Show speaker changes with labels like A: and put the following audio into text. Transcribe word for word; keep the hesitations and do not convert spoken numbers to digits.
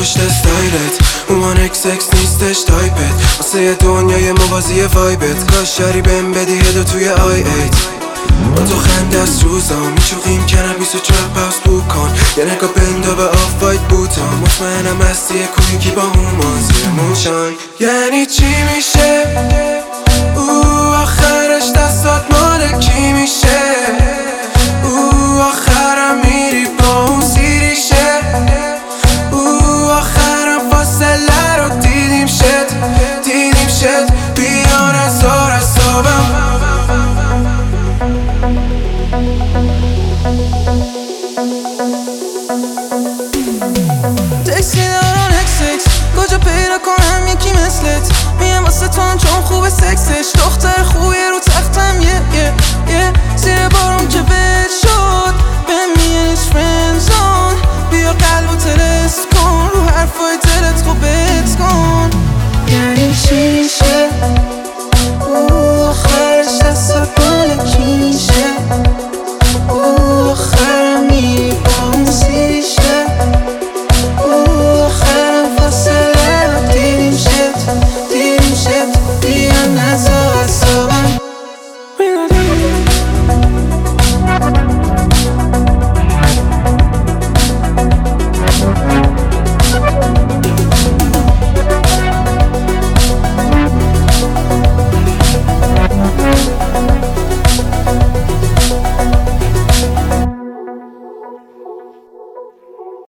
A: پشت استایلت اومان اکس اکس نیستش تایپت واسه دنیای موازی وایبت کاش شری بهم بدی هدو توی آی ایت با تو خنده از روزا میچوقیم کنار بیست و چهار پاس بو کن یه نگاه بندا به آف وایت بوتا مطمئنم هستی کویکی با هومان زیر موشان یعنی چی میشه او آخرش دستات مال کی میشه